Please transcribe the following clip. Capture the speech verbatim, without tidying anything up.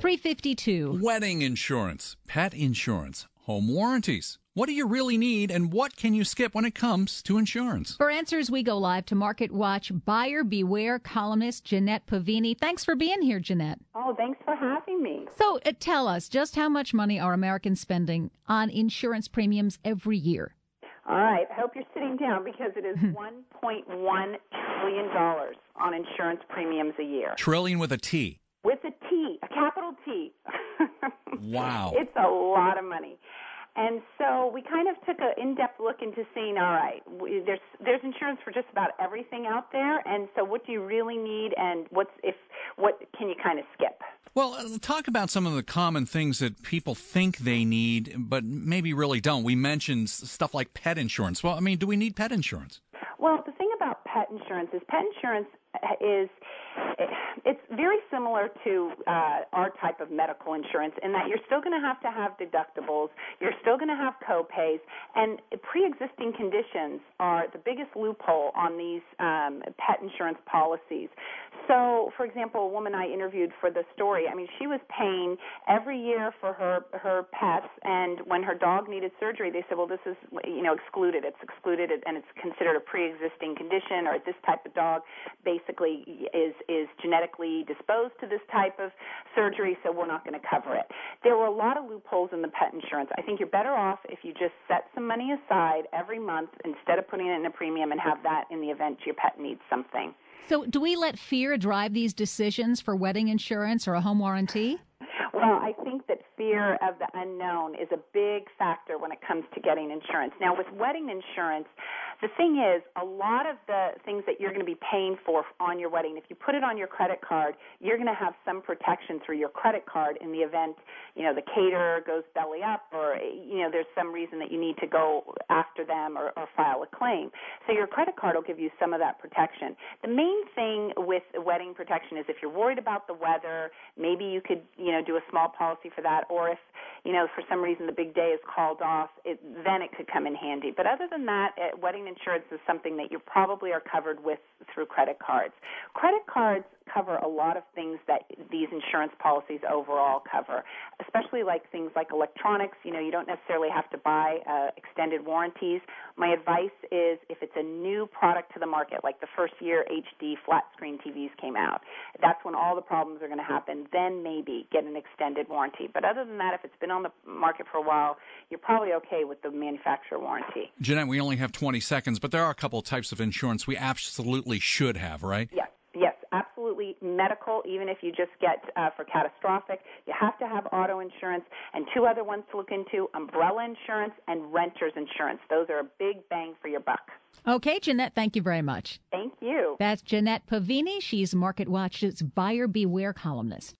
three fifty-two. Wedding insurance, pet insurance, home warranties. What do you really need, and what can you skip when it comes to insurance? For answers, we go live to Market Watch buyer beware columnist Jeanette Pavini. Thanks for being here, Jeanette. Oh, thanks for having me. So uh, tell us, just how much money are Americans spending on insurance premiums every year? All right. I hope you're sitting down because it is one point one trillion dollars on insurance premiums a year. Trillion with a T. With a T, a capital T. Wow. It's a lot of money. And so we kind of took an in-depth look into seeing, all right, we, there's there's insurance for just about everything out there, and so what do you really need, and what's if what can you kind of skip? Well, uh, talk about some of the common things that people think they need, but maybe really don't. We mentioned s- stuff like pet insurance. Well, I mean, do we need pet insurance? Well, the thing about pet insurance is pet insurance is it's very similar to uh, our type of medical insurance in that you're still going to have to have deductibles, you're still going to have co-pays, and pre-existing conditions are the biggest loophole on these um, pet insurance policies. So, for example, a woman I interviewed for the story, I mean, she was paying every year for her her pets, and when her dog needed surgery, they said, well, this is, you know, excluded. It's excluded, and it's considered a pre-existing condition, or this type of dog basically is is genetically disposed to this type of surgery, so we're not going to cover it. There were a lot of loopholes in the pet insurance. I think you're better off if you just set some money aside every month instead of putting it in a premium and have that in the event your pet needs something. So do we let fear drive these decisions for wedding insurance or a home warranty? Well, I think that fear of the unknown is a big factor when it comes to getting insurance. Now, with wedding insurance, the thing is, a lot of the things that you're going to be paying for on your wedding, if you put it on your credit card, you're going to have some protection through your credit card in the event, you know, the caterer goes belly up, or, you know, there's some reason that you need to go after them or, or file a claim. So your credit card will give you some of that protection. The main thing with wedding protection is if you're worried about the weather, maybe you could, you know, do a small policy for that, or if, you know, for some reason the big day is called off, it, then it could come in handy. But other than that, uh, wedding insurance is something that you probably are covered with through credit cards. Credit cards cover a lot of things that these insurance policies overall cover, especially like things like electronics. You know, you don't necessarily have to buy uh, extended warranties. My advice is if it's a new product to the market, like the first year H D flat screen T Vs came out, that's when all the problems are going to happen. Then maybe get an extended warranty. But other than that, if it's been on the market for a while, you're probably okay with the manufacturer warranty. Jeanette, we only have twenty seconds, but there are a couple of types of insurance we absolutely should have, right? Yes. Yes, absolutely. Medical, even if you just get uh, for catastrophic, you have to have auto insurance. And two other ones to look into, umbrella insurance and renter's insurance. Those are a big bang for your buck. Okay, Jeanette, thank you very much. Thank you. That's Jeanette Pavini. She's Market Watch's buyer beware columnist.